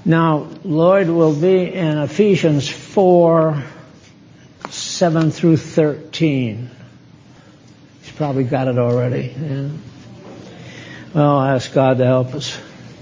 Now, Lloyd will be in Ephesians 4, 7 through 13. He's probably got it already. Yeah. Well, I'll ask God to help us.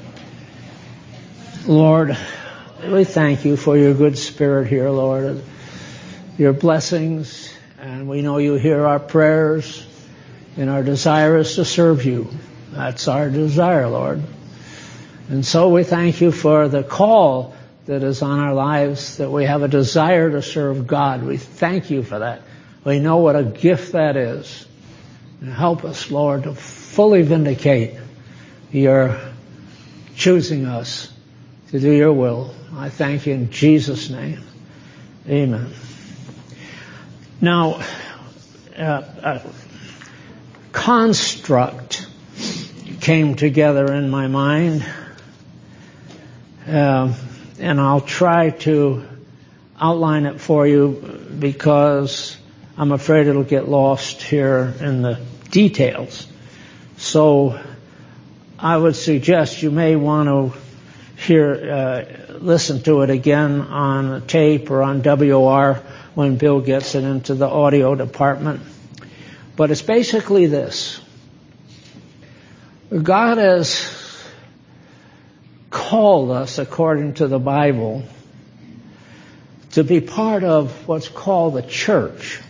Lord, we thank you for your good spirit here, Lord, your blessings, and we know you hear our prayers, and our desire is to serve you. That's our desire, Lord. And so we thank you for the call that is on our lives, that we have a desire to serve God. We thank you for that. We know what a gift that is. And help us, Lord, to fully vindicate your choosing us to do your will. I thank you in Jesus' name. Amen. Now, a construct came together in my mind. And I'll try to outline it for you because I'm afraid it'll get lost here in the details. So I would suggest you may want to listen to it again on a tape or on WR when Bill gets it into the audio department. But it's basically this. God has called us, according to the Bible, to be part of what's called the church.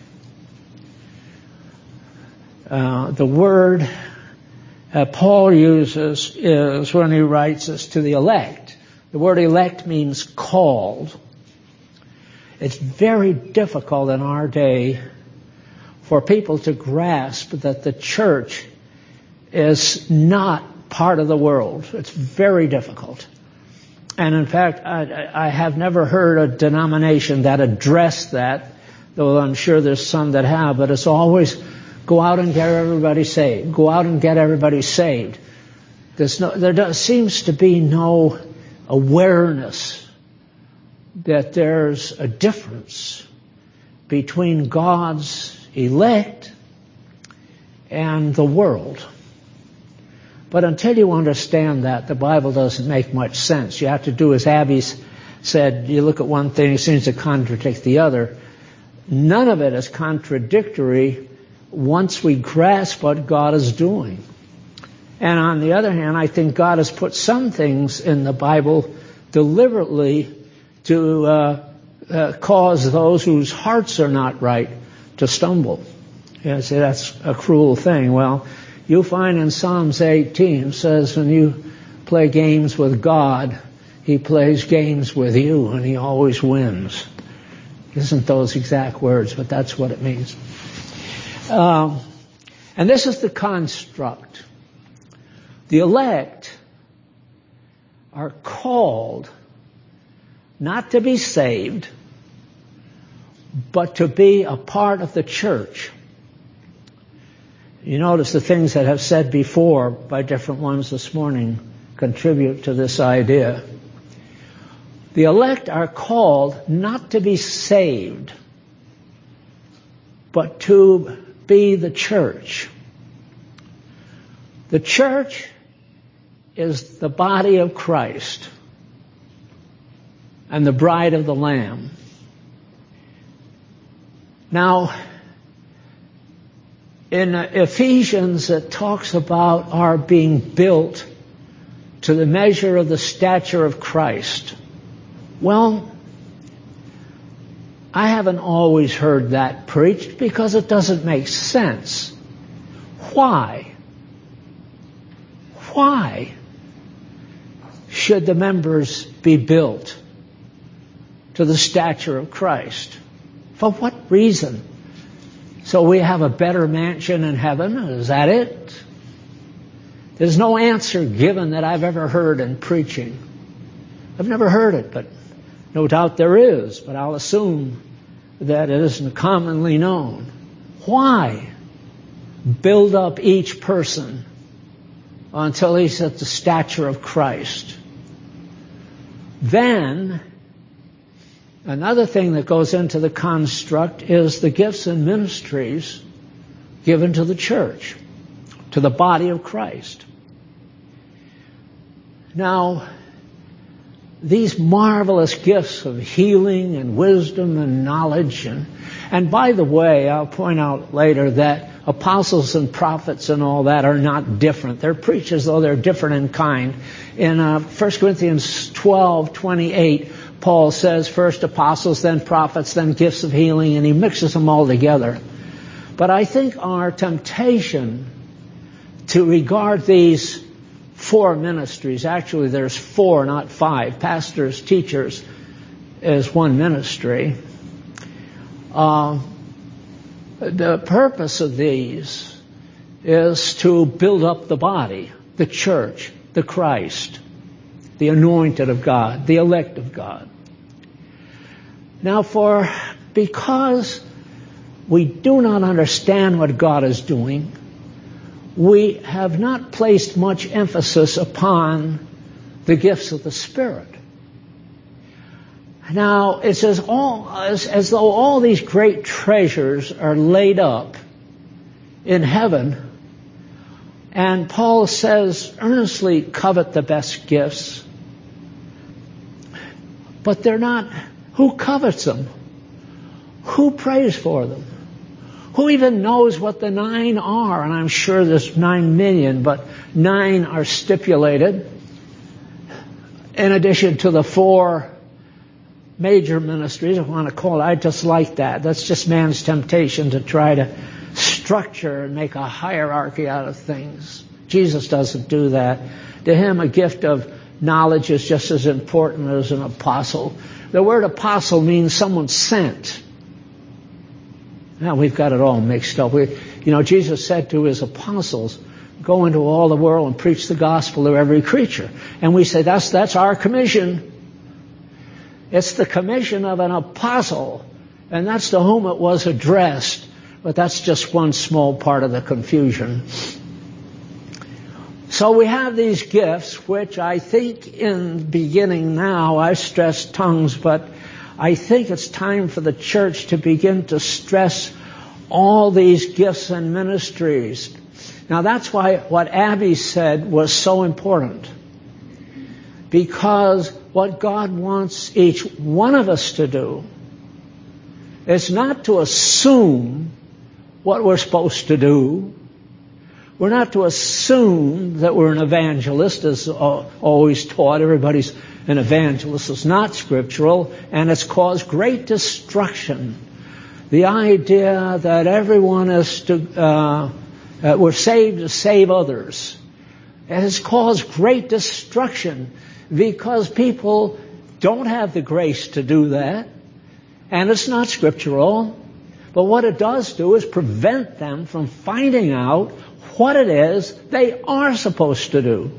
The word Paul uses is when he writes us to the elect. The word elect means called. It's very difficult in our day for people to grasp that the church is not part of the world. It's very difficult. And in fact, I have never heard a denomination that addressed that, though I'm sure there's some that have, but it's always go out and get everybody saved. Go out and get everybody saved. There seems to be no awareness that there's a difference between God's elect and the world. But until you understand that, the Bible doesn't make much sense. You have to do as Abby said, you look at one thing, it seems to contradict the other. None of it is contradictory once we grasp what God is doing. And on the other hand, I think God has put some things in the Bible deliberately to cause those whose hearts are not right to stumble. You say that's a cruel thing. Well, you'll find in Psalms 18, it says when you play games with God, he plays games with you and he always wins. Isn't those exact words, but that's what it means. And this is the construct. The elect are called not to be saved, but to be a part of the church. You notice the things that have said before by different ones this morning contribute to this idea. The elect are called not to be saved, but to be the church. The church is the body of Christ and the bride of the Lamb. Now, in Ephesians, it talks about our being built to the measure of the stature of Christ. Well, I haven't always heard that preached because it doesn't make sense. Why? Why should the members be built to the stature of Christ? For what reason? So we have a better mansion in heaven? Is that it? There's no answer given that I've ever heard in preaching. I've never heard it, but no doubt there is, but I'll assume that it isn't commonly known. Why build up each person until he's at the stature of Christ? Then, another thing that goes into the construct is the gifts and ministries given to the church, to the body of Christ. Now, these marvelous gifts of healing and wisdom and knowledge. And by the way, I'll point out later that apostles and prophets and all that are not different. They're preachers, though they're different in kind. In 1 Corinthians 12:28, Paul says, first apostles, then prophets, then gifts of healing, and he mixes them all together. But I think our temptation to regard these four ministries, actually there's four, not five, pastors, teachers is one ministry. The purpose of these is to build up the body, the church, the Christ, the anointed of God, the elect of God. Now because we do not understand what God is doing, we have not placed much emphasis upon the gifts of the Spirit. Now, it's as though all these great treasures are laid up in heaven, and Paul says, earnestly covet the best gifts, but they're not. Who covets them? Who prays for them? Who even knows what the 9 are? And I'm sure there's 9 million, but 9 are stipulated in addition to the 4 major ministries, I want to call it. I just like that. That's just man's temptation to try to structure and make a hierarchy out of things. Jesus doesn't do that. To him, a gift of knowledge is just as important as an apostle. The word apostle means someone sent. Now we've got it all mixed up. Jesus said to his apostles, go into all the world and preach the gospel to every creature. And we say that's our commission. It's the commission of an apostle, and that's to whom it was addressed. But that's just one small part of the confusion. So we have these gifts, which I think in the beginning now, I stressed tongues, but I think it's time for the church to begin to stress all these gifts and ministries. Now that's why what Abby said was so important. Because what God wants each one of us to do is not to assume what we're supposed to do. We're not to assume that we're an evangelist, as always taught. Everybody's an evangelist. It's not scriptural, and it's caused great destruction. The idea that everyone is we're saved to save others. It has caused great destruction because people don't have the grace to do that, and it's not scriptural. But what it does do is prevent them from finding out what it is they are supposed to do.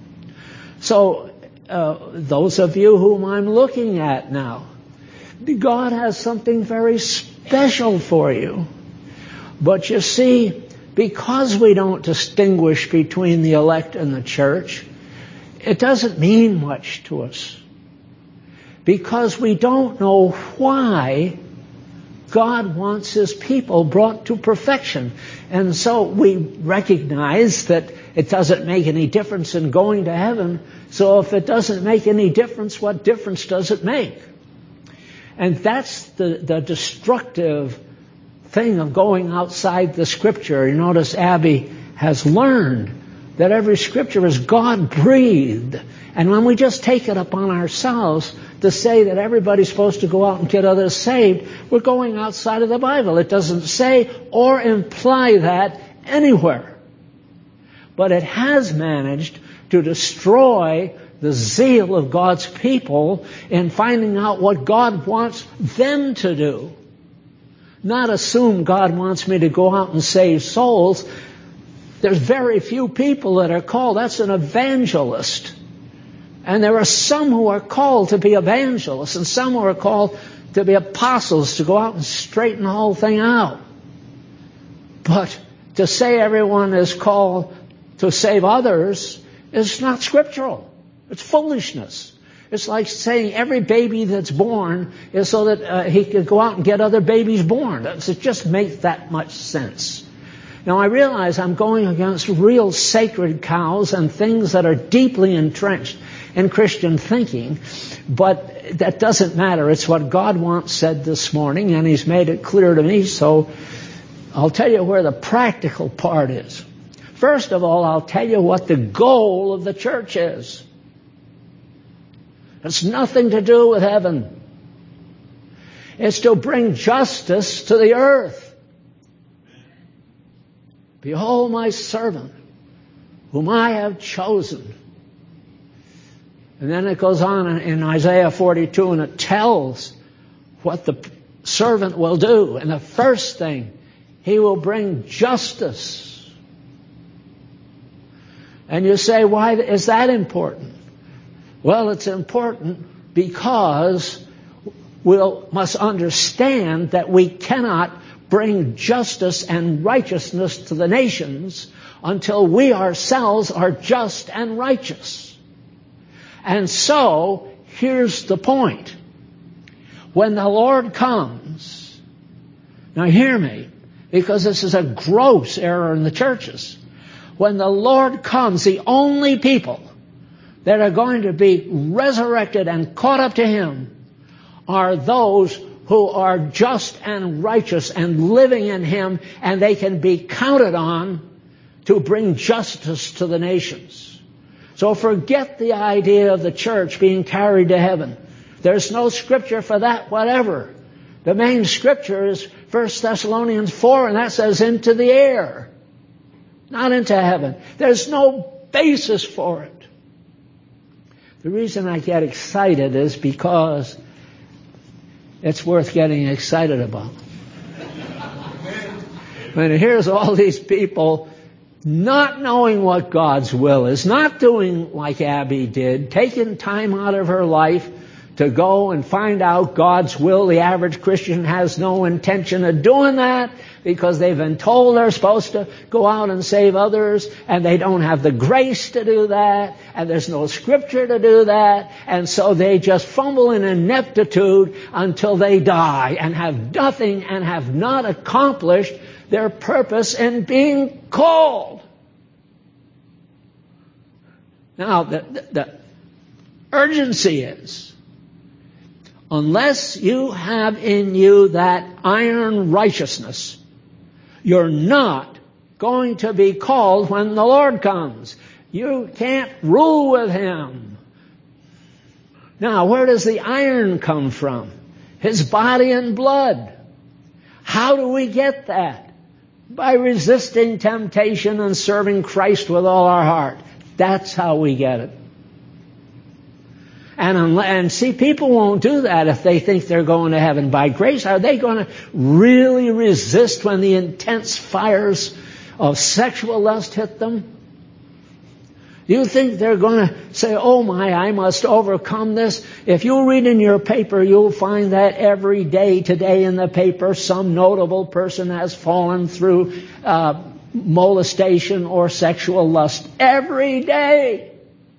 So, those of you whom I'm looking at now, God has something very special for you. But you see, because we don't distinguish between the elect and the church, it doesn't mean much to us. Because we don't know why God wants His people brought to perfection. And so we recognize that it doesn't make any difference in going to heaven. So if it doesn't make any difference, what difference does it make? And that's the destructive thing of going outside the Scripture. You notice Abby has learned that every Scripture is God-breathed. And when we just take it upon ourselves to say that everybody's supposed to go out and get others saved, we're going outside of the Bible. It doesn't say or imply that anywhere. But it has managed to destroy the zeal of God's people in finding out what God wants them to do. Not assume God wants me to go out and save souls. There's very few people that are called. That's an evangelist. And there are some who are called to be evangelists and some who are called to be apostles, to go out and straighten the whole thing out. But to say everyone is called to save others is not scriptural. It's foolishness. It's like saying every baby that's born is so that he can go out and get other babies born. It just makes that much sense. Now I realize I'm going against real sacred cows and things that are deeply entrenched in Christian thinking, but that doesn't matter. It's what God once said this morning, and He's made it clear to me, so I'll tell you where the practical part is. First of all, I'll tell you what the goal of the church is. It's nothing to do with heaven. It's to bring justice to the earth. Behold my servant, whom I have chosen. And then it goes on in Isaiah 42, and it tells what the servant will do. And the first thing, he will bring justice. And you say, why is that important? Well, it's important because we must understand that we cannot bring justice and righteousness to the nations until we ourselves are just and righteous. And so, here's the point. When the Lord comes, now hear me, because this is a gross error in the churches. When the Lord comes, the only people that are going to be resurrected and caught up to Him are those who are just and righteous and living in Him, and they can be counted on to bring justice to the nations. So forget the idea of the church being carried to heaven. There's no scripture for that whatever. The main scripture is 1 Thessalonians 4, and that says into the air, not into heaven. There's no basis for it. The reason I get excited is because it's worth getting excited about. When here's all these people not knowing what God's will is, not doing like Abby did, taking time out of her life to go and find out God's will. The average Christian has no intention of doing that because they've been told they're supposed to go out and save others, and they don't have the grace to do that, and there's no scripture to do that, and so they just fumble in ineptitude until they die and have nothing and have not accomplished their purpose in being called. Now, the urgency is, unless you have in you that iron righteousness, you're not going to be called when the Lord comes. You can't rule with Him. Now, where does the iron come from? His body and blood. How do we get that? By resisting temptation and serving Christ with all our heart. That's how we get it. And see, people won't do that if they think they're going to heaven by grace. Are they going to really resist when the intense fires of sexual lust hit them? Do you think they're going to say, oh my, I must overcome this? If you read in your paper, you'll find that every day today in the paper, some notable person has fallen through molestation or sexual lust. Every day.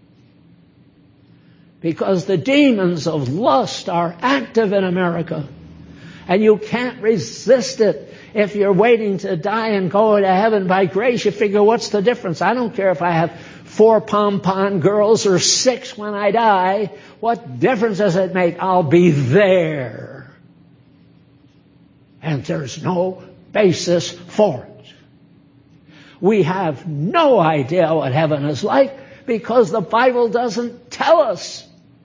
Because the demons of lust are active in America. And you can't resist it. If you're waiting to die and go to heaven by grace, you figure, what's the difference? I don't care if I have 4 pom-pom girls or 6 when I die. What difference does it make? I'll be there. And there's no basis for it. We have no idea what heaven is like because the Bible doesn't tell us.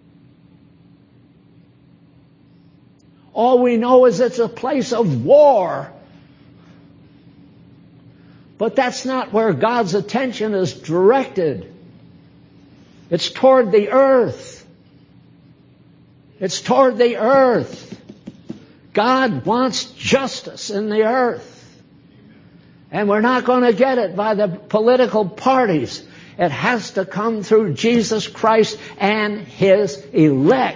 All we know is it's a place of war. But that's not where God's attention is directed. It's toward the earth. It's toward the earth. God wants justice in the earth. And we're not going to get it by the political parties. It has to come through Jesus Christ and His elect.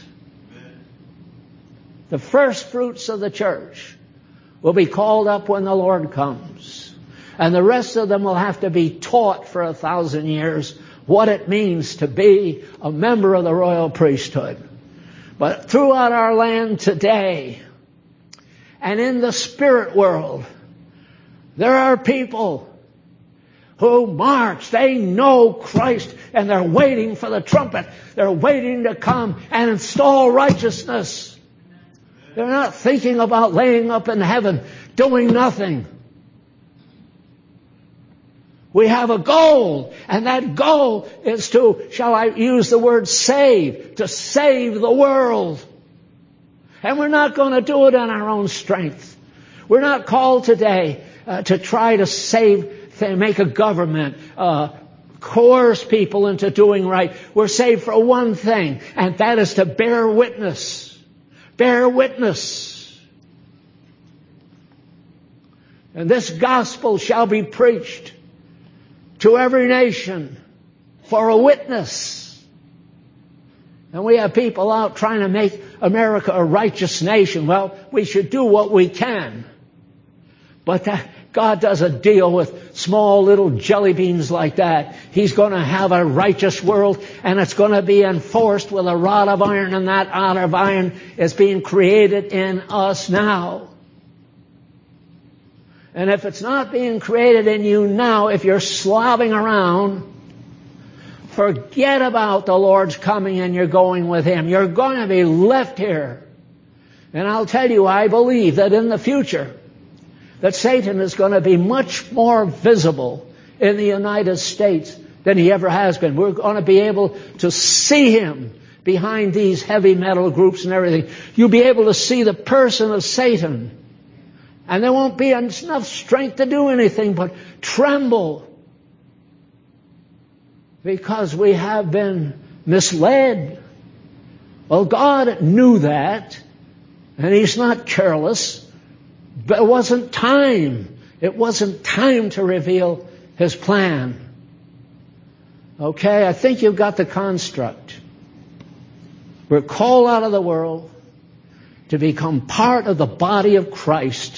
The first fruits of the church will be called up when the Lord comes. And the rest of them will have to be taught for 1,000 years what it means to be a member of the royal priesthood. But throughout our land today, and in the spirit world, there are people who march. They know Christ, and they're waiting for the trumpet. They're waiting to come and install righteousness. They're not thinking about laying up in heaven, doing nothing. We have a goal, and that goal is to, shall I use the word save, to save the world. And we're not going to do it on our own strength. We're not called today to try to make a government, coerce people into doing right. We're saved for one thing, and that is to bear witness. Bear witness. And this gospel shall be preached to every nation for a witness. And we have people out trying to make America a righteous nation. Well, we should do what we can. But God doesn't deal with small little jelly beans like that. He's going to have a righteous world, and it's going to be enforced with a rod of iron, and that rod of iron is being created in us now. And if it's not being created in you now, if you're slobbing around, forget about the Lord's coming and you're going with Him. You're going to be left here. And I'll tell you, I believe that in the future, that Satan is going to be much more visible in the United States than he ever has been. We're going to be able to see him behind these heavy metal groups and everything. You'll be able to see the person of Satan. And there won't be enough strength to do anything but tremble. Because we have been misled. Well, God knew that. And He's not careless. But it wasn't time. It wasn't time to reveal His plan. Okay, I think you've got the construct. We're called out of the world to become part of the body of Christ.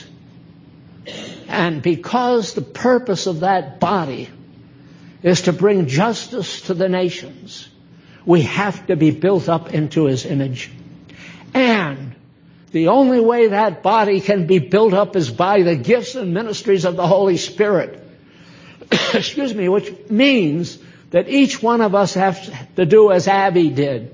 And because the purpose of that body is to bring justice to the nations, we have to be built up into His image. And the only way that body can be built up is by the gifts and ministries of the Holy Spirit. Excuse me, which means that each one of us has to do as Abby did.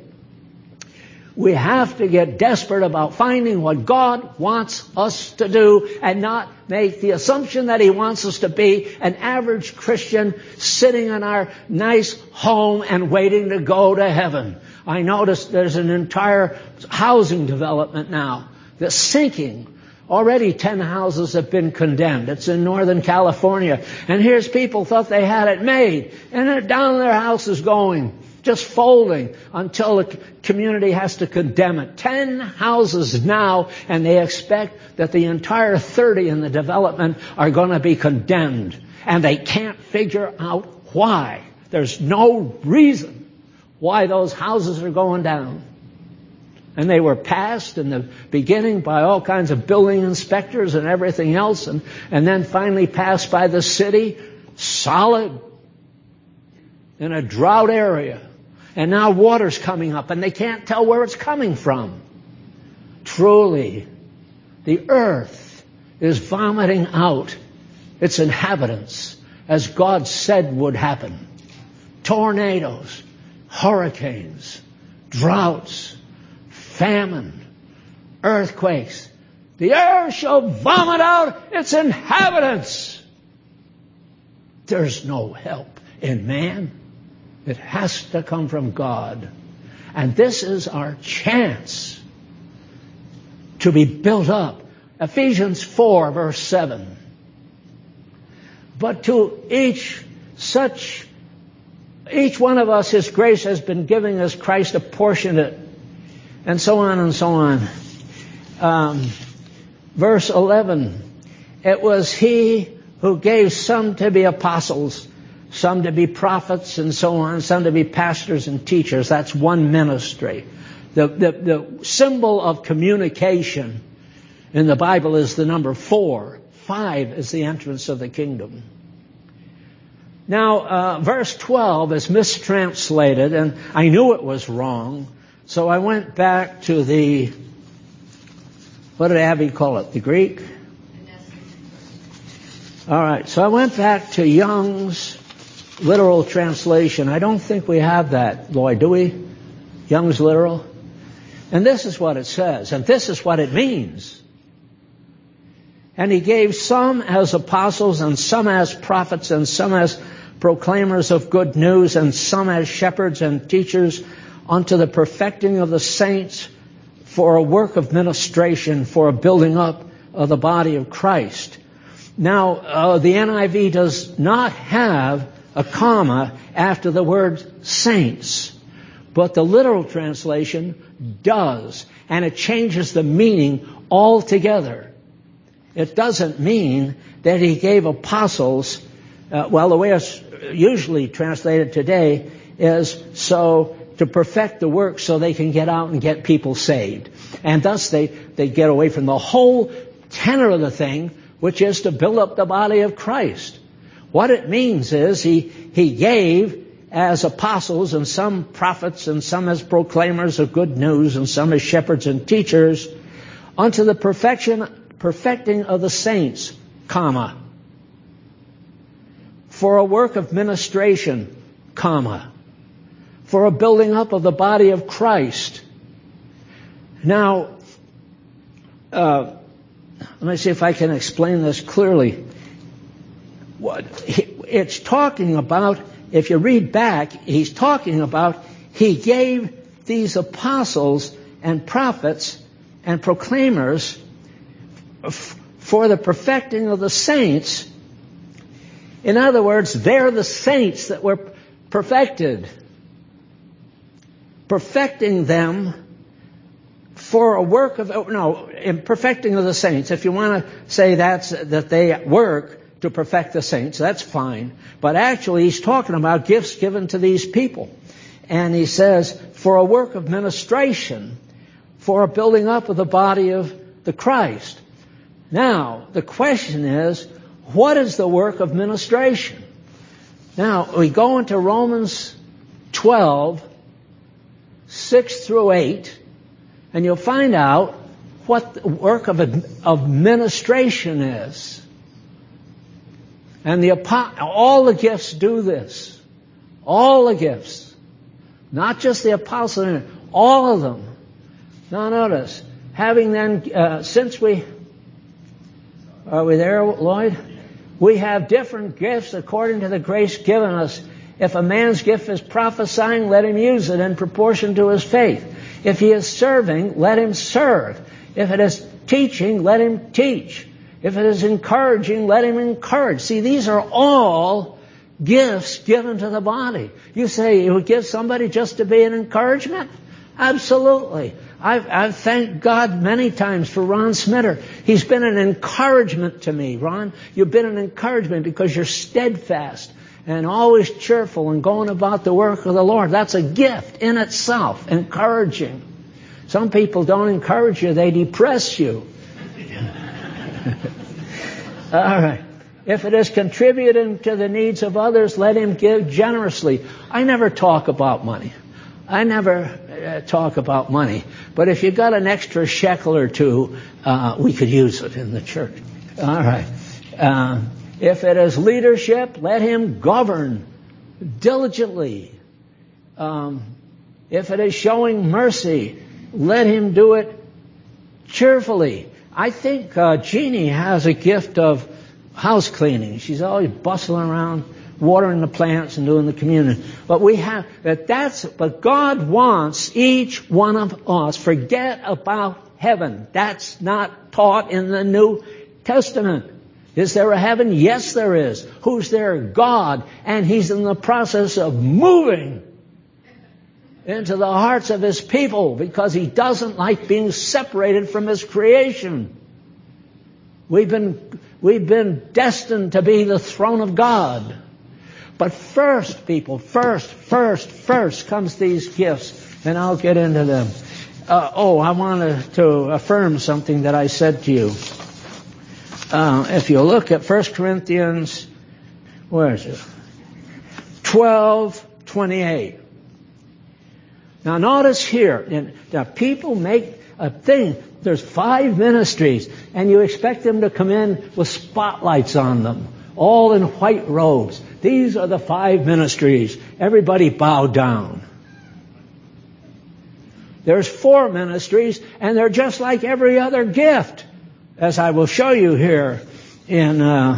We have to get desperate about finding what God wants us to do and not make the assumption that He wants us to be an average Christian sitting in our nice home and waiting to go to heaven. I noticed there's an entire housing development now that's sinking. Already 10 houses have been condemned. It's in Northern California. And here's people thought they had it made. And they're down their houses going, just folding until the community has to condemn it. 10 houses now, and they expect that the entire 30 in the development are going to be condemned. And they can't figure out why. There's no reason why those houses are going down. And they were passed in the beginning by all kinds of building inspectors and everything else, and then finally passed by the city, solid, in a drought area. And now water's coming up, and they can't tell where it's coming from. Truly, the earth is vomiting out its inhabitants, as God said would happen. Tornadoes, hurricanes, droughts, famine, earthquakes. The earth shall vomit out its inhabitants. There's no help in man. It has to come from God. And this is our chance to be built up. Ephesians 4, verse 7. But to each one of us, His grace has been giving us Christ apportioned, and so on and so on. Verse 11. It was He who gave some to be apostles, some to be prophets, and so on, some to be pastors and teachers. That's one ministry. The symbol of communication in the Bible is the number 4. 5 is the entrance of the kingdom. Now, verse 12 is mistranslated, and I knew it was wrong, so I went back to the, what did Abby call it, the Greek? All right, so I went back to Young's literal translation. I don't think we have that, Lloyd, do we? Young's literal? And this is what it says, and this is what it means. And he gave some as apostles, and some as prophets, and some as proclaimers of good news, and some as shepherds and teachers, unto the perfecting of the saints, for a work of ministration, for a building up of the body of Christ. Now, the NIV does not have a comma after the word saints, but the literal translation does, and it changes the meaning altogether. It doesn't mean that he gave apostles, the way it's usually translated today is so to perfect the work so they can get out and get people saved. And thus they get away from the whole tenor of the thing, which is to build up the body of Christ. What it means is he gave as apostles, and some prophets, and some as proclaimers of good news, and some as shepherds and teachers, unto the perfecting of the saints, comma, for a work of ministration, comma, for a building up of the body of Christ. Now, let me see if I can explain this clearly. It's talking about, if you read back, he's talking about he gave these apostles and prophets and proclaimers for the perfecting of the saints. In other words, they're the saints that were perfected. Perfecting them for a work of, in perfecting of the saints. If you want to say that they work to perfect the saints, that's fine. But actually, he's talking about gifts given to these people. And he says, for a work of ministration, for a building up of the body of the Christ. Now, the question is, what is the work of ministration? Now, we go into Romans 12, 6 through 8, and you'll find out what the work of ministration is. And all the gifts do this. All the gifts. Not just the apostles, all of them. Now notice, having then, are we there, Lloyd? We have different gifts according to the grace given us. If a man's gift is prophesying, let him use it in proportion to his faith. If he is serving, let him serve. If it is teaching, let him teach. If it is encouraging, let him encourage. See, these are all gifts given to the body. You say you would give somebody just to be an encouragement? Absolutely. I've thanked God many times for Ron Smitter. He's been an encouragement to me. Ron, you've been an encouragement because you're steadfast and always cheerful and going about the work of the Lord. That's a gift in itself, encouraging. Some people don't encourage you, they depress you. All right. If it is contributing to the needs of others, let him give generously. I never talk about money. But if you got an extra shekel or two, we could use it in the church. All right. If it is leadership, let him govern diligently. If it is showing mercy, let him do it cheerfully. I think Jeannie has a gift of house cleaning. She's always bustling around, watering the plants and doing the communion. But but God wants each one of us. Forget about heaven. That's not taught in the New Testament. Is there a heaven? Yes, there is. Who's there? God. And He's in the process of moving into the hearts of His people because He doesn't like being separated from His creation. We've been destined to be the throne of God. But first, people, first comes these gifts, and I'll get into them. I wanted to affirm something that I said to you. If you look at 1 Corinthians, where is it? 12:28. Now notice here, that people make a thing. There's 5 ministries, and you expect them to come in with spotlights on them. all in white robes. These are the 5 ministries. Everybody bow down. There's 4 ministries, and they're just like every other gift, as I will show you here in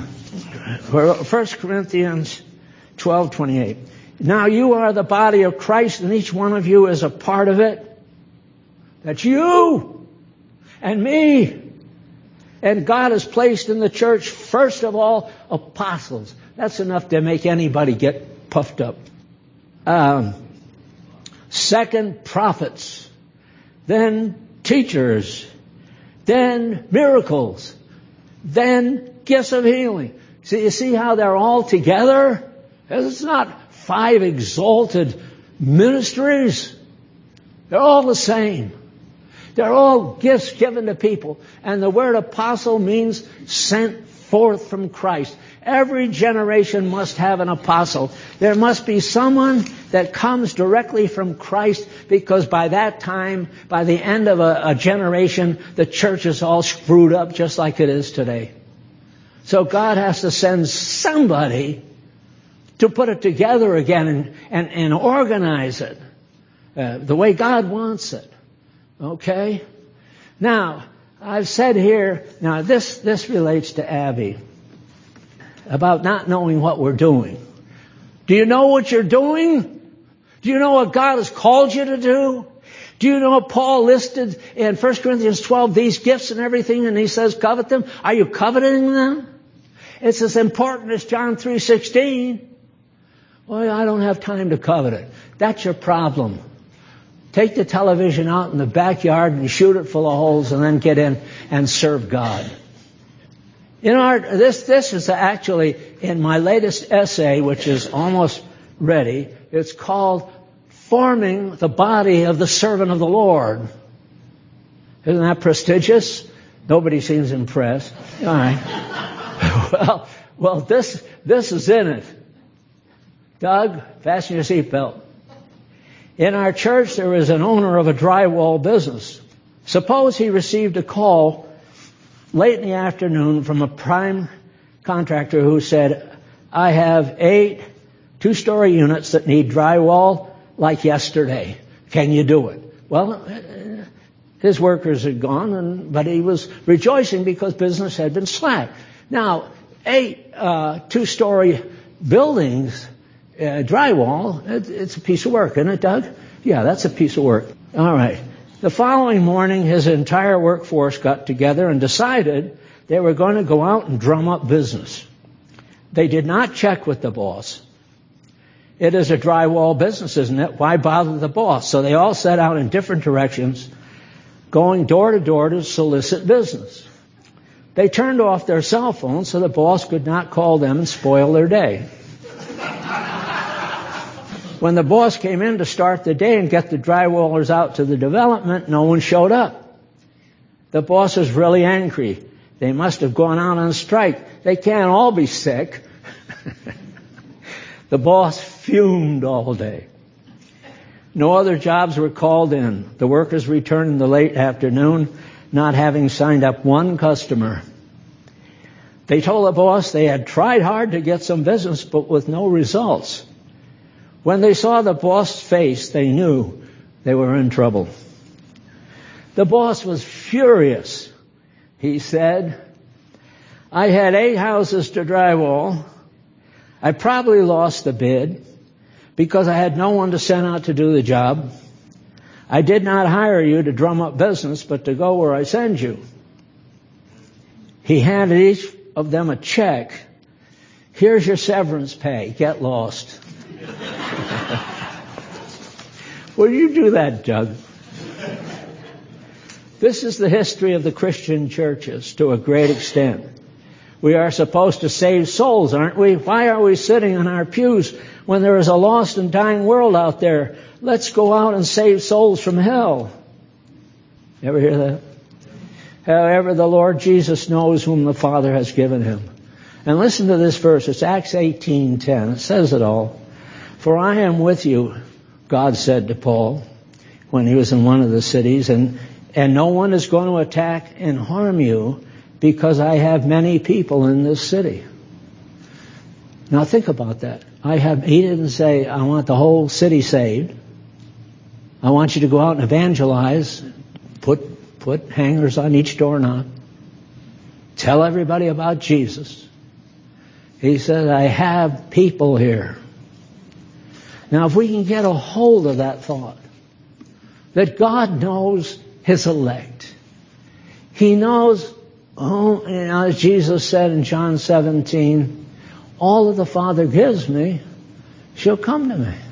1 Corinthians 12:28. Now you are the body of Christ, and each one of you is a part of it. That's you and me. And God has placed in the church, first of all, apostles. That's enough to make anybody get puffed up. Second, prophets. Then teachers. Then miracles. Then gifts of healing. So you see how they're all together? It's not 5 exalted ministries. They're all the same. They're all gifts given to people. And the word apostle means sent forth from Christ. Every generation must have an apostle. There must be someone that comes directly from Christ, because by that time, by the end of a generation, the church is all screwed up just like it is today. So God has to send somebody to put it together again and organize it the way God wants it. Okay? Now, I've said here, now this relates to Abby, about not knowing what we're doing. Do you know what you're doing? Do you know what God has called you to do? Do you know what Paul listed in 1 Corinthians 12, these gifts and everything, and he says covet them? Are you coveting them? It's as important as John 3:16. Well, I don't have time to covet it. That's your problem. Take the television out in the backyard and shoot it full of holes, and then get in and serve God. This is actually in my latest essay, which is almost ready. It's called Forming the Body of the Servant of the Lord. Isn't that prestigious? Nobody seems impressed. All right. Well, this is in it. Doug, fasten your seatbelt. In our church, there is an owner of a drywall business. Suppose he received a call late in the afternoon from a prime contractor who said, I have 8 2-story units that need drywall like yesterday. Can you do it? Well, his workers had gone, but he was rejoicing because business had been slack. Now, 8 2-story buildings, drywall, it's a piece of work, isn't it, Doug? Yeah, that's a piece of work. All right. The following morning, his entire workforce got together and decided they were going to go out and drum up business. They did not check with the boss. It is a drywall business, isn't it? Why bother the boss? So they all set out in different directions, going door to door to solicit business. They turned off their cell phones so the boss could not call them and spoil their day. When the boss came in to start the day and get the drywallers out to the development, no one showed up. The boss was really angry. They must have gone out on strike. They can't all be sick. The boss fumed all day. No other jobs were called in. The workers returned in the late afternoon, not having signed up one customer. They told the boss they had tried hard to get some business, but with no results. When they saw the boss's face, they knew they were in trouble. The boss was furious. He said, I had 8 houses to drywall. I probably lost the bid because I had no one to send out to do the job. I did not hire you to drum up business, but to go where I send you. He handed each of them a check. Here's your severance pay. Get lost. Will you do that, Doug? This is the history of the Christian churches to a great extent. We are supposed to save souls, aren't we? Why are we sitting in our pews when there is a lost and dying world out there? Let's go out and save souls from hell. Ever hear that? However, the Lord Jesus knows whom the Father has given him. And listen to this verse. It's Acts 18:10. It says it all. For I am with you, God said to Paul when he was in one of the cities, and no one is going to attack and harm you because I have many people in this city. Now think about that. He didn't say, I want the whole city saved. I want you to go out and evangelize. Put hangers on each doorknob. Tell everybody about Jesus. He said, I have people here. Now if we can get a hold of that thought, that God knows His elect. He knows, as Jesus said in John 17, all that the Father gives me shall come to me.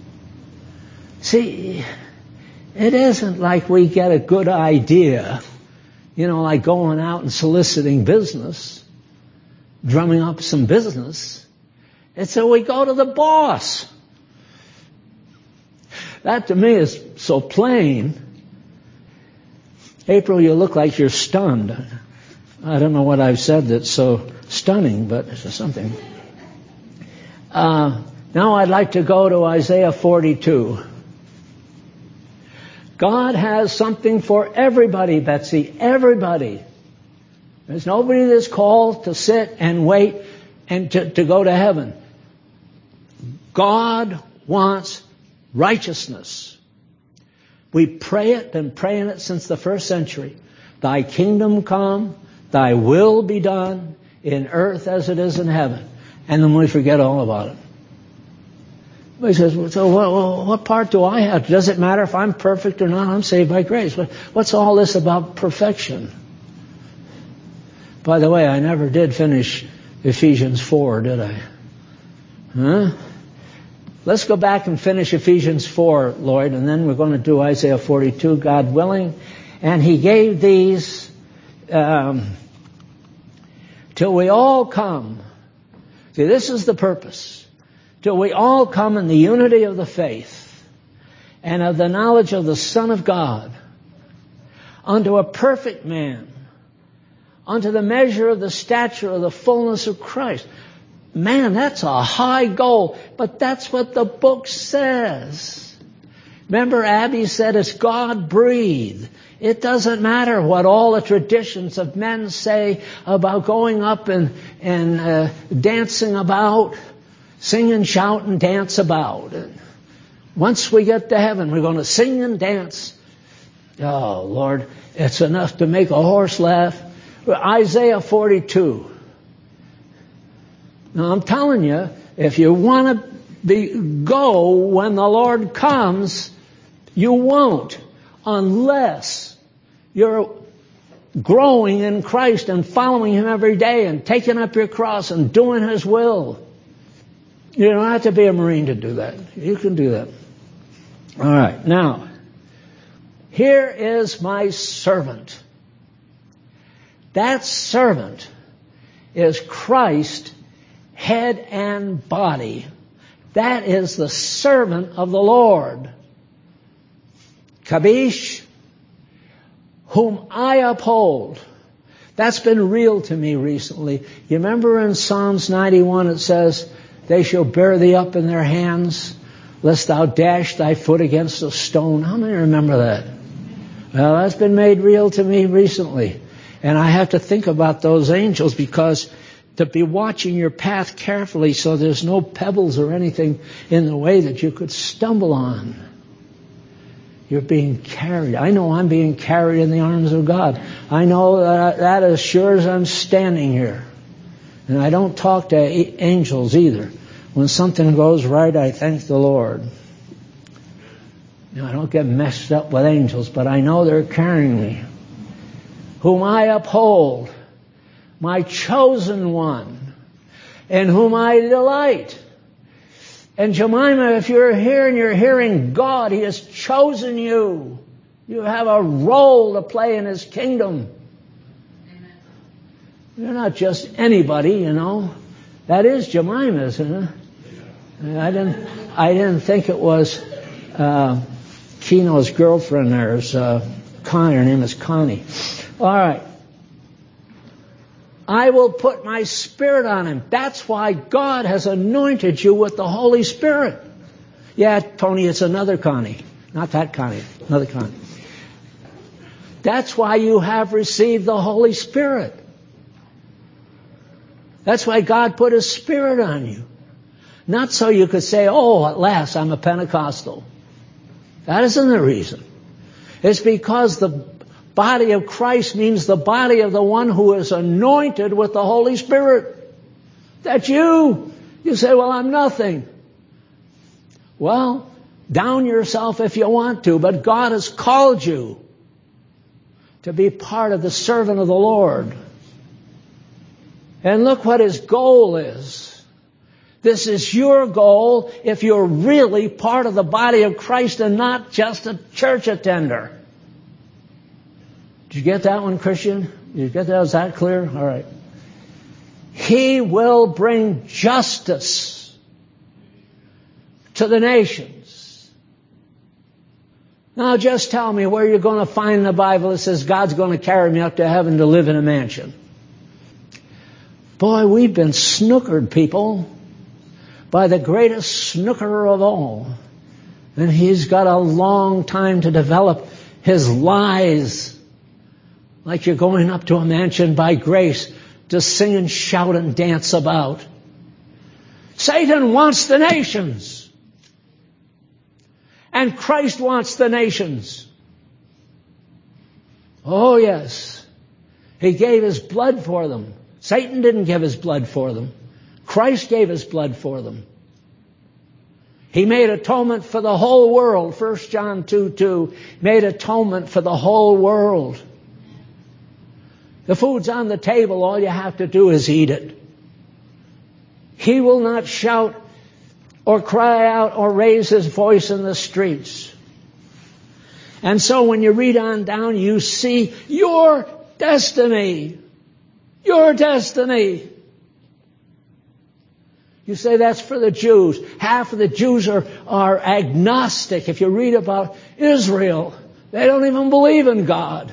See, it isn't like we get a good idea, like going out and soliciting business, drumming up some business. It's that we go to the boss. That to me is so plain. April, you look like you're stunned. I don't know what I've said that's so stunning, but it's something. Now I'd like to go to Isaiah 42. God has something for everybody, Betsy. Everybody. There's nobody that's called to sit and wait and to go to heaven. God wants righteousness. We pray it, been praying it since the first century. Thy kingdom come, thy will be done in earth as it is in heaven. And then we forget all about it. He says, so what part do I have? Does it matter if I'm perfect or not? I'm saved by grace. What's all this about perfection? By the way, I never did finish Ephesians 4, did I? Huh? Let's go back and finish Ephesians 4, Lloyd, and then we're going to do Isaiah 42, God willing. And He gave these till we all come. See, this is the purpose. Till we all come in the unity of the faith and of the knowledge of the Son of God, unto a perfect man, unto the measure of the stature of the fullness of Christ. Man, that's a high goal, but that's what the book says. Remember, Abby said it's God-breathed. It doesn't matter what all the traditions of men say about going up and dancing about, sing and shout and dance about. Once we get to heaven, we're going to sing and dance. Oh, Lord, it's enough to make a horse laugh. Isaiah 42. Now, I'm telling you, if you want to go when the Lord comes, you won't, unless you're growing in Christ and following Him every day and taking up your cross and doing His will. You don't have to be a Marine to do that. You can do that. All right. Now, here is my servant. That servant is Christ, head and body. That is the servant of the Lord. Kabish, whom I uphold. That's been real to me recently. You remember in Psalms 91 it says, they shall bear thee up in their hands, lest thou dash thy foot against a stone. How many remember that? Well, that's been made real to me recently. And I have to think about those angels, because to be watching your path carefully so there's no pebbles or anything in the way that you could stumble on. You're being carried. I know I'm being carried in the arms of God. I know that as sure as I'm standing here. And I don't talk to angels either. When something goes right, I thank the Lord. Now, I don't get messed up with angels, but I know they're carrying me. Whom I uphold, my chosen one, in whom I delight. And Jemima, if you're here and you're hearing God, He has chosen you. You have a role to play in His kingdom. Amen. You're not just anybody, you know. That is Jemima, isn't it? I didn't think it was Keno's girlfriend there. It's Connie. Her name is Connie. All right. I will put my Spirit on him. That's why God has anointed you with the Holy Spirit. Yeah, Tony, it's another Connie. Not that Connie, another Connie. That's why you have received the Holy Spirit. That's why God put His Spirit on you. Not so you could say, oh, at last I'm a Pentecostal. That isn't the reason. It's because the body of Christ means the body of the one who is anointed with the Holy Spirit. That's you. You say, well, I'm nothing. Well, down yourself if you want to, but God has called you to be part of the servant of the Lord. And look what his goal is. This is your goal if you're really part of the body of Christ and not just a church attender. Did you get that one, Christian? Did you get that? Is that clear? All right. He will bring justice to the nations. Now just tell me where you're going to find in the Bible that says God's going to carry me up to heaven to live in a mansion. Boy, we've been snookered, people, by the greatest snookerer of all. And he's got a long time to develop his lies. Like you're going up to a mansion by grace to sing and shout and dance about. Satan wants the nations. And Christ wants the nations. Oh, yes. He gave his blood for them. Satan didn't give his blood for them. Christ gave his blood for them. He made atonement for the whole world. 1 John 2:2 made atonement for the whole world. The food's on the table. All you have to do is eat it. He will not shout or cry out or raise his voice in the streets. And so when you read on down, you see your destiny. Your destiny. You say that's for the Jews. Half of the Jews are agnostic. If you read about Israel, they don't even believe in God.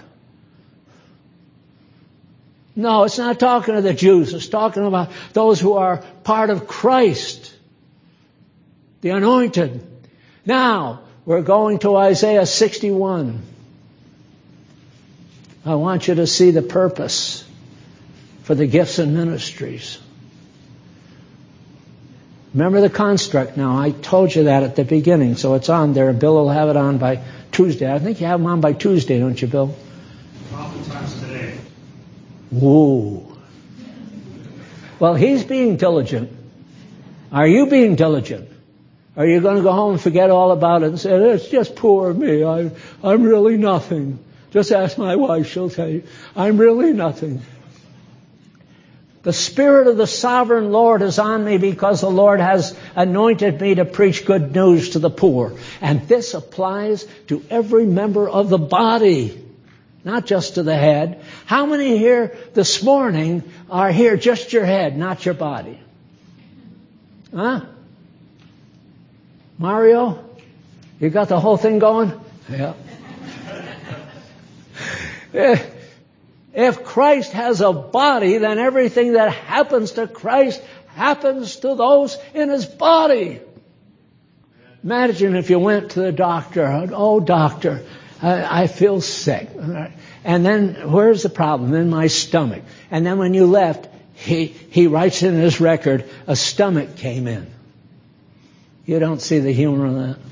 No, it's not talking to the Jews. It's talking about those who are part of Christ, the anointed. Now, we're going to Isaiah 61. I want you to see the purpose for the gifts and ministries. Remember the construct now. I told you that at the beginning, so it's on there. Bill will have it on by Tuesday. I think you have them on by Tuesday, don't you, Bill? Oftentimes today. Whoa. Well, he's being diligent. Are you being diligent? Are you going to go home and forget all about it and say, it's just poor me. I'm really nothing. Just ask my wife. She'll tell you. I'm really nothing. The Spirit of the Sovereign Lord is on me because the Lord has anointed me to preach good news to the poor. And this applies to every member of the body, not just to the head. How many here this morning are here just your head, not your body? Huh? Mario? You got the whole thing going? Yeah. If Christ has a body, then everything that happens to Christ happens to those in his body. Imagine if you went to the doctor. Oh, doctor, I feel sick. And then, where's the problem? In my stomach. And then when you left, he writes in his record, a stomach came in. You don't see the humor in that?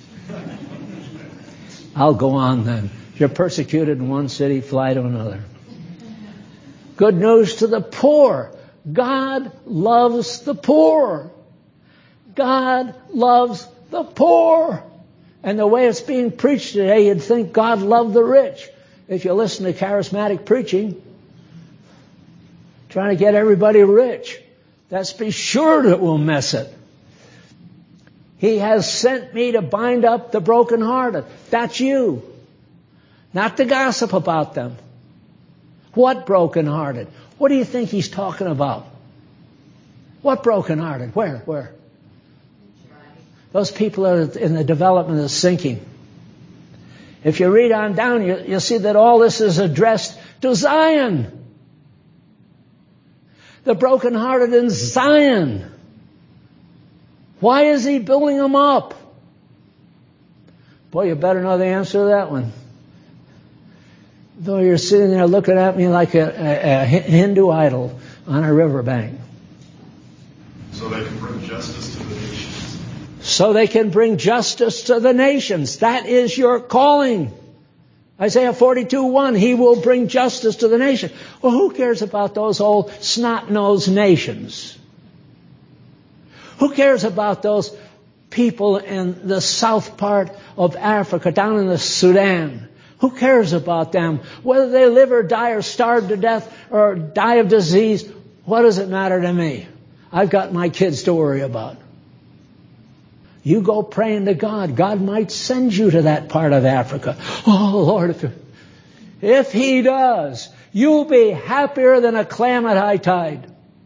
I'll go on then. If you're persecuted in one city, fly to another. Good news to the poor. God loves the poor. God loves the poor. And the way it's being preached today, you'd think God loved the rich. If you listen to charismatic preaching, trying to get everybody rich, that's be sure that will mess it. He has sent me to bind up the brokenhearted. That's you. Not to gossip about them. What brokenhearted? What do you think he's talking about? What brokenhearted? Where? Those people are in the development of sinking. If you read on down, you'll see that all this is addressed to Zion. The brokenhearted in Zion. Why is he building them up? Boy, you better know the answer to that one. Though you're sitting there looking at me like a Hindu idol on a riverbank. So they can bring justice to the nation. so they can bring justice to the nations. That is your calling. Isaiah 42:1, He will bring justice to the nation. Well, who cares about those old snot-nosed nations? Who cares about those people in the south part of Africa, down in the Sudan? Who cares about them? Whether they live or die or starve to death or die of disease, what does it matter to me? I've got my kids to worry about. You go praying to God. God might send you to that part of Africa. Oh, Lord, if He does, you'll be happier than a clam at high tide.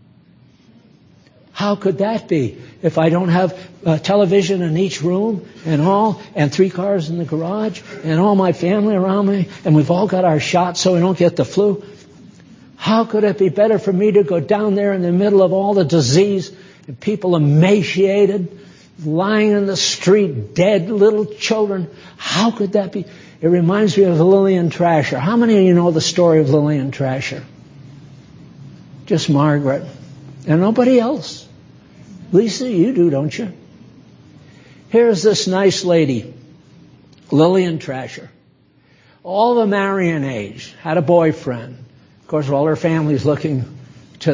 How could that be? If I don't have a television in each room and 3 cars in the garage and all my family around me and we've all got our shots so we don't get the flu. How could it be better for me to go down there in the middle of all the disease and people emaciated, lying in the street, dead little children? How could that be? It reminds me of Lillian Trasher. How many of you know the story of Lillian Trasher? Just Margaret. And nobody else. Lisa, you do, don't you? Here's this nice lady, Lillian Trasher. All the marrying age, had a boyfriend. Of course, all her family's looking to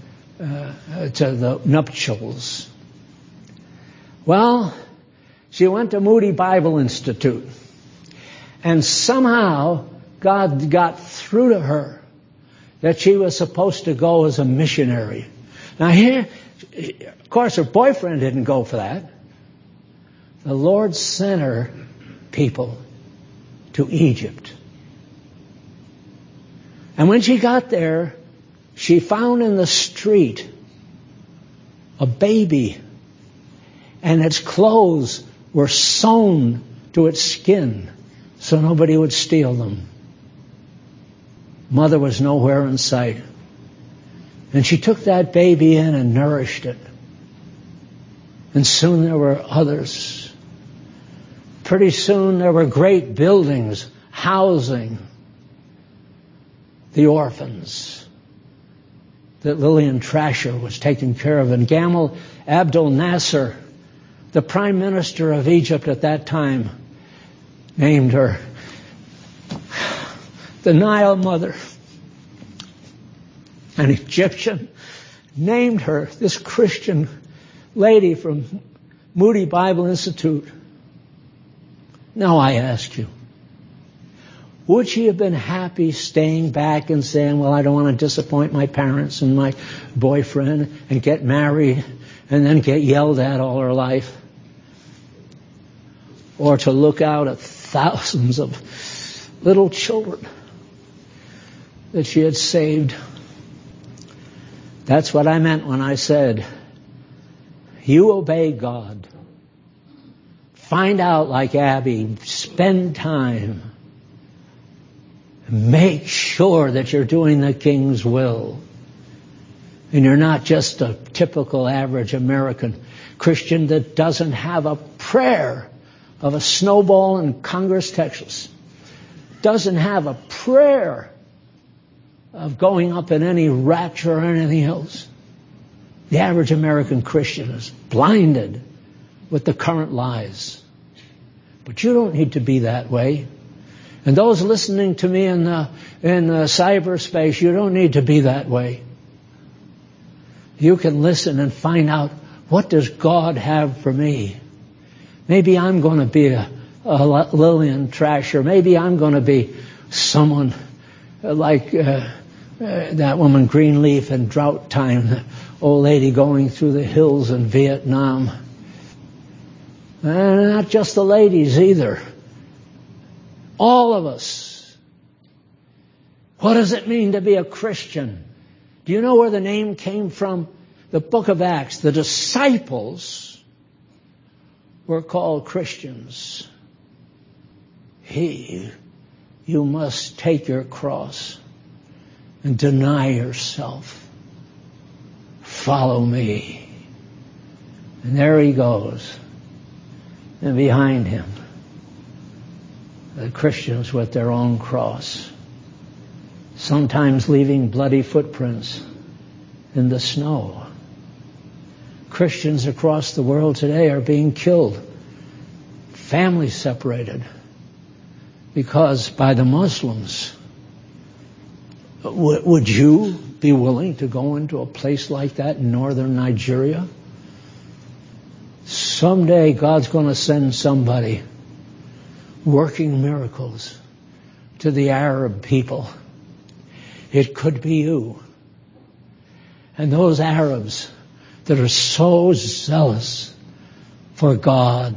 the nuptials. Well, she went to Moody Bible Institute. And somehow God got through to her that she was supposed to go as a missionary. Now here, of course, her boyfriend didn't go for that. The Lord sent her people to Egypt. And when she got there, she found in the street a baby, and its clothes were sewn to its skin so nobody would steal them. Mother was nowhere in sight. And she took that baby in and nourished it. And soon there were others. Pretty soon there were great buildings housing the orphans that Lillian Trasher was taking care of. And Gamal Abdel Nasser, the prime minister of Egypt at that time, named her the Nile Mother. An Egyptian named her, this Christian lady from Moody Bible Institute. Now I ask you, would she have been happy staying back and saying, well, I don't want to disappoint my parents and my boyfriend and get married and then get yelled at all her life? Or to look out at thousands of little children that she had saved? That's what I meant when I said, you obey God. Find out like Abby, spend time. Make sure that you're doing the King's will. And you're not just a typical average American Christian that doesn't have a prayer of a snowball in Congress, Texas. Doesn't have a prayer of going up in any rapture or anything else. The average American Christian is blinded with the current lies. But you don't need to be that way. And those listening to me in cyberspace, you don't need to be that way. You can listen and find out, what does God have for me? Maybe I'm going to be a Lillian Trasher. Maybe I'm going to be someone like that woman Greenleaf in Drought Time, the old lady going through the hills in Vietnam. And not just the ladies either. All of us. What does it mean to be a Christian? Do you know where the name came from? The book of Acts. The disciples were called Christians. You must take your cross and deny yourself. Follow me. And there he goes. And behind him, the Christians with their own cross, sometimes leaving bloody footprints in the snow. Christians across the world today are being killed, families separated, because by the Muslims. Would you be willing to go into a place like that in northern Nigeria? Someday God's going to send somebody working miracles to the Arab people. It could be you. And those Arabs that are so zealous for God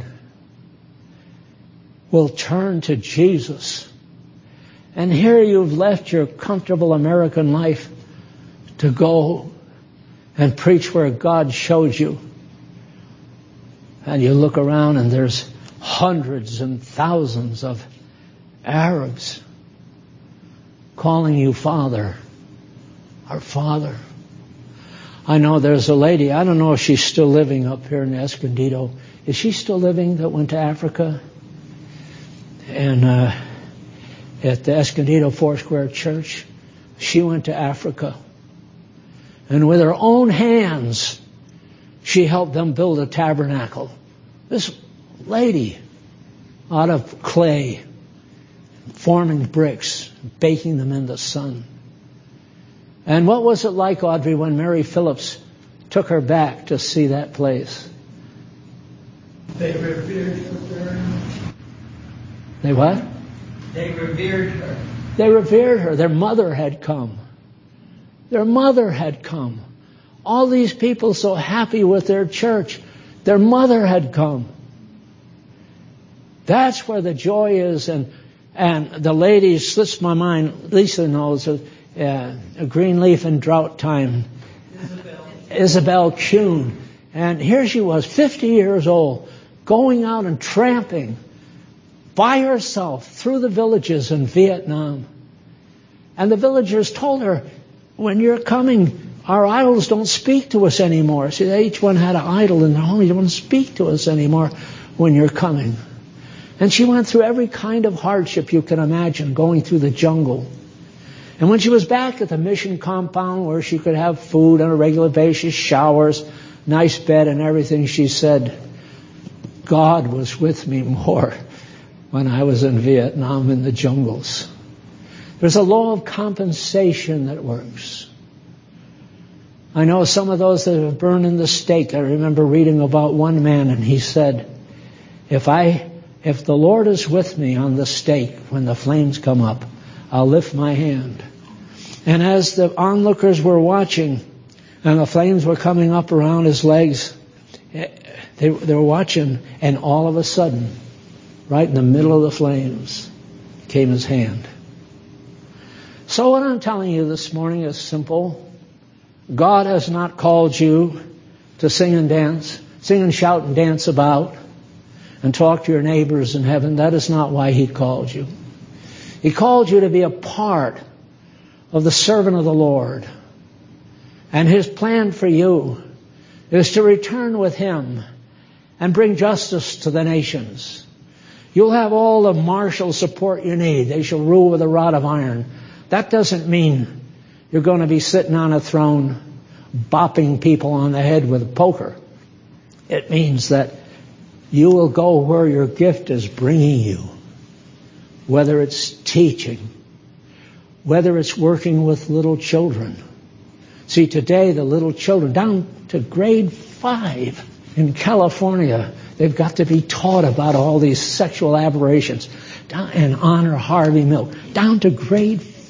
will turn to Jesus. And here you've left your comfortable American life to go and preach where God showed you. And you look around and there's hundreds and thousands of Arabs calling you Father, our Father. I know there's a lady, I don't know if she's still living up here in Escondido. Is she still living that went to Africa? And at the Escondido Foursquare Church, she went to Africa. And with her own hands, she helped them build a tabernacle. This lady, out of clay, forming bricks, baking them in the sun. And what was it like, Audrey, when Mary Phillips took her back to see that place? They revered her very much. They what? They revered her. They revered her. Their mother had come. Their mother had come. All these people so happy with their church. Their mother had come. That's where the joy is. And the lady slips my mind. Lisa knows a Greenleaf and Drought Time. Isabel Kuhn. And here she was, 50 years old, going out and tramping by herself through the villages in Vietnam. And the villagers told her, when you're coming, our idols don't speak to us anymore. See, each one had an idol in their home. You don't speak to us anymore when you're coming. And she went through every kind of hardship you can imagine, going through the jungle. And when she was back at the mission compound where she could have food on a regular basis, showers, nice bed and everything, she said, God was with me more when I was in Vietnam in the jungles. There's a law of compensation that works. I know some of those that have burned in the stake. I remember reading about one man, and he said, if the Lord is with me on the stake when the flames come up, I'll lift my hand. And as the onlookers were watching and the flames were coming up around his legs, they were watching, and all of a sudden, right in the middle of the flames, came his hand. So what I'm telling you this morning is simple. God has not called you to sing and dance, sing and shout and dance about and talk to your neighbors in heaven. That is not why He called you. He called you to be a part of the servant of the Lord. And His plan for you is to return with Him and bring justice to the nations. You'll have all the martial support you need. They shall rule with a rod of iron. That doesn't mean you're going to be sitting on a throne bopping people on the head with a poker. It means that you will go where your gift is bringing you, whether it's teaching, whether it's working with little children. See, today the little children, down to grade 5 in California, they've got to be taught about all these sexual aberrations and honor Harvey Milk, down to grade 5.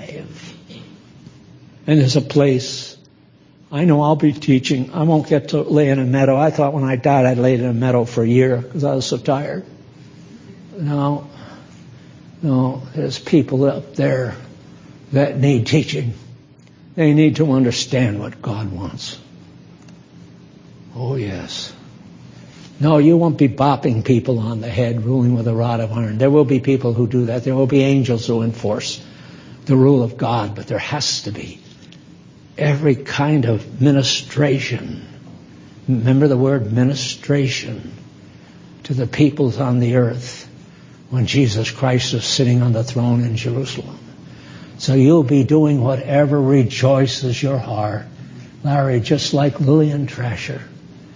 And there's a place, I know I'll be teaching. I won't get to lay in a meadow. I thought when I died I'd lay in a meadow for a year because I was so tired. No, there's people up there that need teaching. They need to understand what God wants. Oh, yes. No, you won't be bopping people on the head, ruling with a rod of iron. There will be people who do that. There will be angels who enforce the rule of God, but there has to be every kind of ministration. Remember the word ministration to the peoples on the earth when Jesus Christ is sitting on the throne in Jerusalem. So you'll be doing whatever rejoices your heart. Larry, just like Lillian Trasher,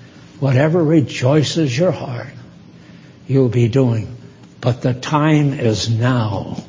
whatever rejoices your heart, you'll be doing. But the time is now.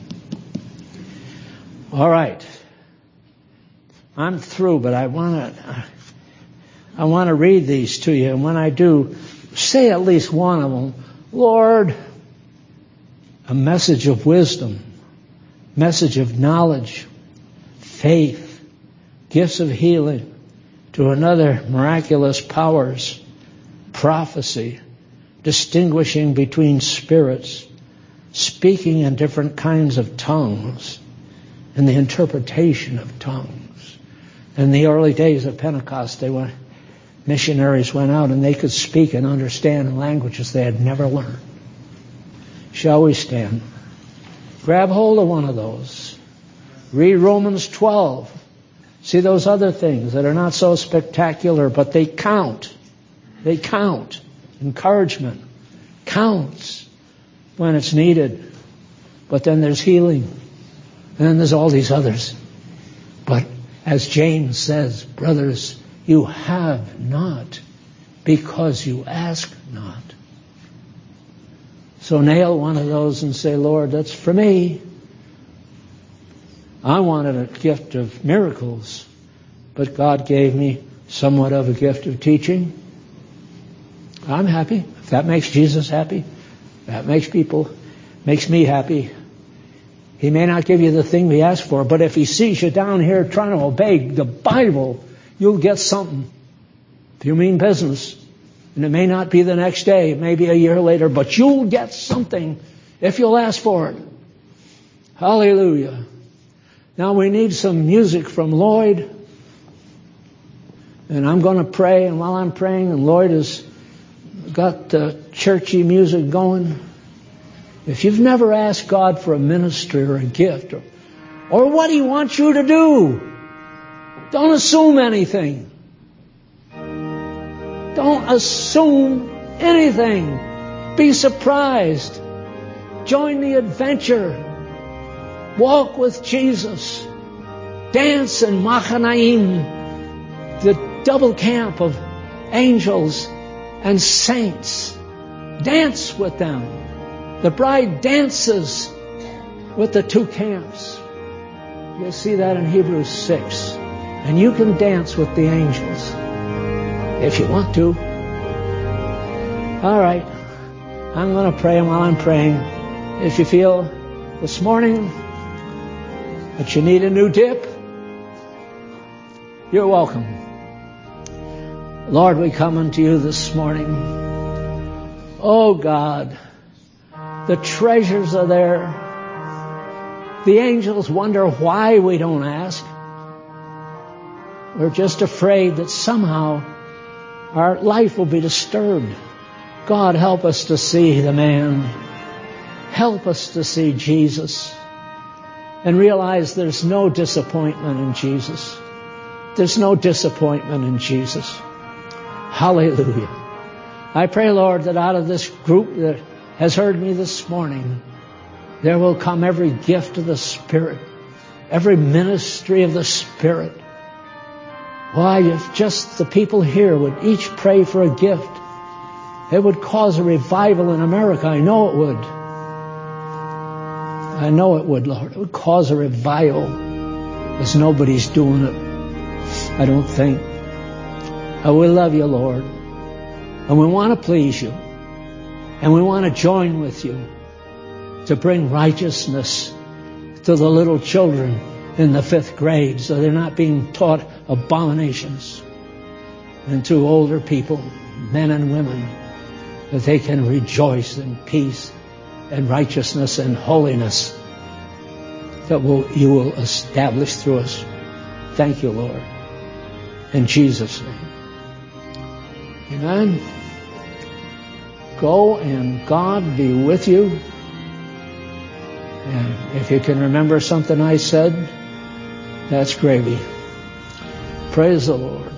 All right. I'm through, but I want to read these to you. And when I do, say at least one of them. Lord, a message of wisdom, message of knowledge, faith, gifts of healing, to another miraculous powers, prophecy, distinguishing between spirits, speaking in different kinds of tongues, and the interpretation of tongues. In the early days of Pentecost, missionaries went out and they could speak and understand languages they had never learned. Shall we stand? Grab hold of one of those. Read Romans 12. See those other things that are not so spectacular, but they count. They count. Encouragement counts when it's needed. But then there's healing. And then there's all these others. But as James says, brothers, you have not because you ask not. So nail one of those and say, Lord, that's for me. I wanted a gift of miracles, but God gave me somewhat of a gift of teaching. I'm happy. If that makes Jesus happy, that makes me happy. He may not give you the thing we ask for, but if he sees you down here trying to obey the Bible, you'll get something. If you mean business. And it may not be the next day, it may be a year later, but you'll get something if you'll ask for it. Hallelujah. Now we need some music from Lloyd. And I'm going to pray, and while I'm praying, and Lloyd has got the churchy music going. If you've never asked God for a ministry or a gift or what he wants you to do, don't assume anything. Don't assume anything. Be surprised. Join the adventure. Walk with Jesus. Dance in Machanaim, the double camp of angels and saints. Dance with them. The bride dances with the two camps. You'll see that in Hebrews 6. And you can dance with the angels if you want to. All right. I'm going to pray, and while I'm praying, if you feel this morning that you need a new dip, you're welcome. Lord, we come unto you this morning. Oh God, the treasures are there. The angels wonder why we don't ask. We're just afraid that somehow our life will be disturbed. God, help us to see the man. Help us to see Jesus and realize there's no disappointment in Jesus. There's no disappointment in Jesus. Hallelujah. I pray, Lord, that out of this group that has heard me this morning, there will come every gift of the Spirit, every ministry of the Spirit. Why, if just the people here would each pray for a gift, it would cause a revival in America. I know it would. I know it would, Lord. It would cause a revival, because nobody's doing it, I don't think. Oh, we love you, Lord. And we want to please you. And we want to join with you to bring righteousness to the little children in the 5th grade, so they're not being taught abominations, and to older people, men and women, that they can rejoice in peace and righteousness and holiness that you will establish through us. Thank you, Lord. In Jesus' name. Amen. Go and God be with you. And if you can remember something I said, that's gravy. Praise the Lord.